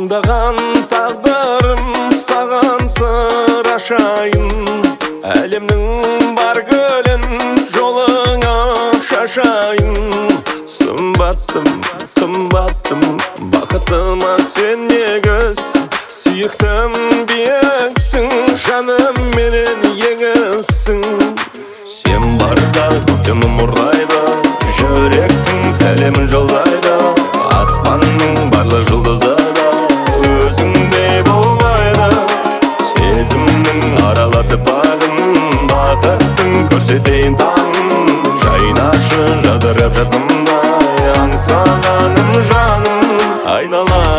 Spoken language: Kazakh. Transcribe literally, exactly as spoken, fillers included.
Таңдаған тағдырым саған сыр ашайын, әлемнің бар гүлін жолыңа шашайын. Сымбаттым, қымбаттым, бақытыма сен негіз, сүйіктім биіксің, жаным менен еңісің. Сен барда көктемім ұрлайды, жүректің сәлемін жолдайды. Аспанның барлы жұлдызы да өзіңдей болмайды. Сезімнің аралатып бағын, бақыттың көрсетейін таңын. Жайнашы жадырап жасымдай, аңсағаным жаным айнала.